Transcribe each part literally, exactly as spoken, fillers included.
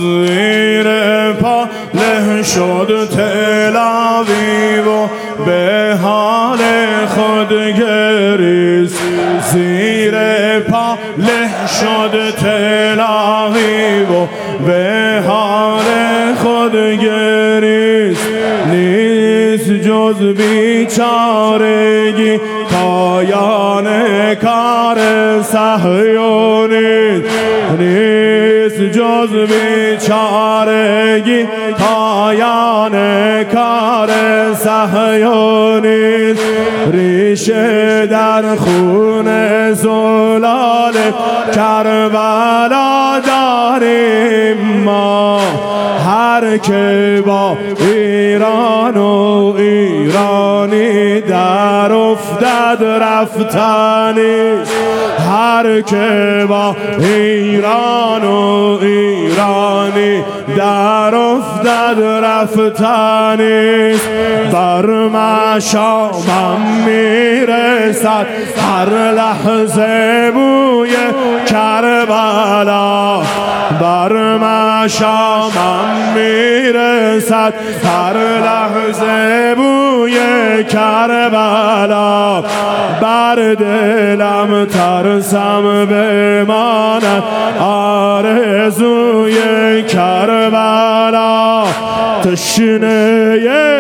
زیر پا له شد تل آویو و به حال خود گریست. زیر پا له شد تل آویو و به حال خود گریست. نیست جز بیچارگی پایان کار صهیونیست. نیست جز بیچارگی پایان کار صهیونیست. ریشه در خون زلال کربلا داریم ما. هر که با ایران و ایرانی در افتد رفتنیست. هر که با ایران و ایرانی در افتد رفتنیست. بر مشامم میرسد هر لحظه بوی کربلا. بر مشامم میرسد هر لحظه بوی کربلا. بر دلم ترسم بماند آرزوی کربلا. تشنه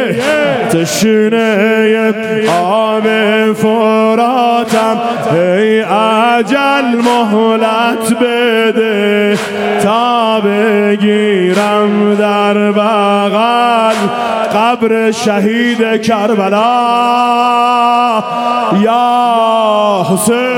تشنه آب فراتم ای اجل مهلت بده تا بگیرم در بغل قبر شهید کربلا. یا حسین